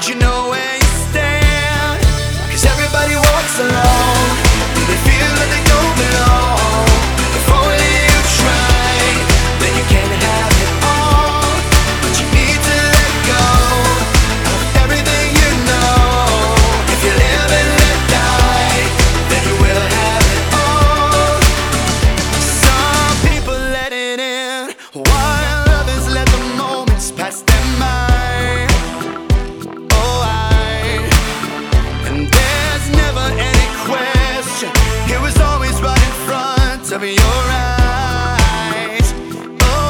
you know where you stand. 'Cause everybody walks alone, they feel that they don't belong. If only you try, then you can have it all. But you need to let go of everything you know. If you live and let die, then you will have it all. Some people let it in, while others let the moments pass them by. Oh, and there's never any question, it was always right in front of your eyes. Oh,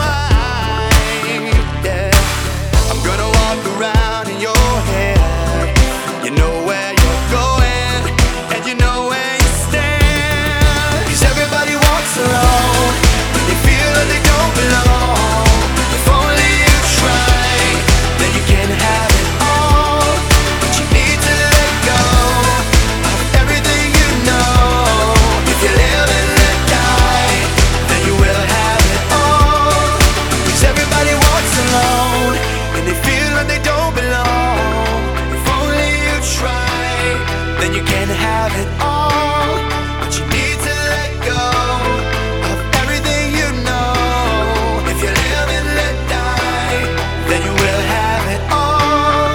yeah. I'm gonna walk around in your head. You know where you're going, and you know where you stand. 'Cause everybody walks alone, they feel that they don't belong. If only you try, then you can have it all. But you need to let go of everything you know. If you live and let die, then you will have it all. 'Cause everybody walks alone, and they feel that they don't belong. If only you try, then you can have it all. But you need to let go of everything you know. If you live and let die, then you will have it all.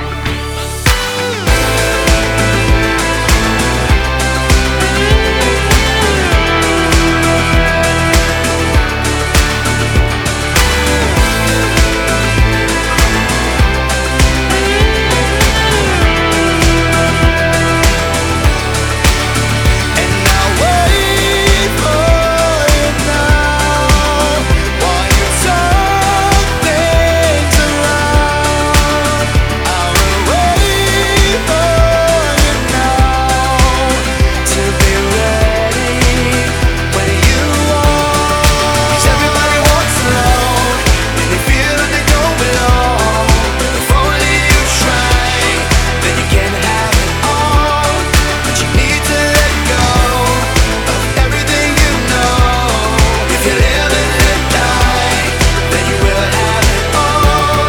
And I'll wait for you now, while you turn things around. I will wait for you now, to be ready when you are. 'Cause everybody walks alone, and they feel that they don't belong. If only you try, then you can have it all. But you need to let go of everything you know. If you live and let die, then you will have it all.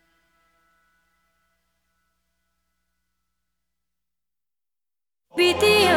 Piti